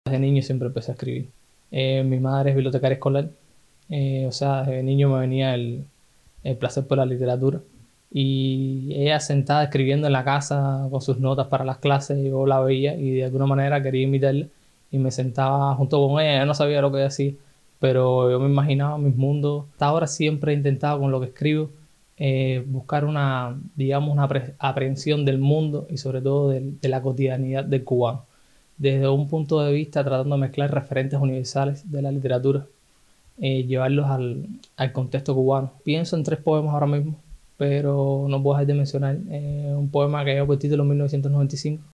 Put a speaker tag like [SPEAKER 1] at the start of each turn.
[SPEAKER 1] Desde niño siempre empecé a escribir. Mi madre es bibliotecaria escolar, o sea, desde niño me venía el placer por la literatura. Y ella sentada escribiendo en la casa con sus notas para las clases, yo la veía y de alguna manera quería imitarla y me sentaba junto con ella. Yo no sabía lo que decía, pero yo me imaginaba mis mundos. Hasta ahora siempre he intentado con lo que escribo buscar una, digamos, una aprehensión del mundo y sobre todo de la cotidianidad del cubano desde un punto de vista tratando de mezclar referentes universales de la literatura, llevarlos al contexto cubano. Pienso en tres poemas ahora mismo, pero no puedo dejar de mencionar un poema que lleva por título 1995,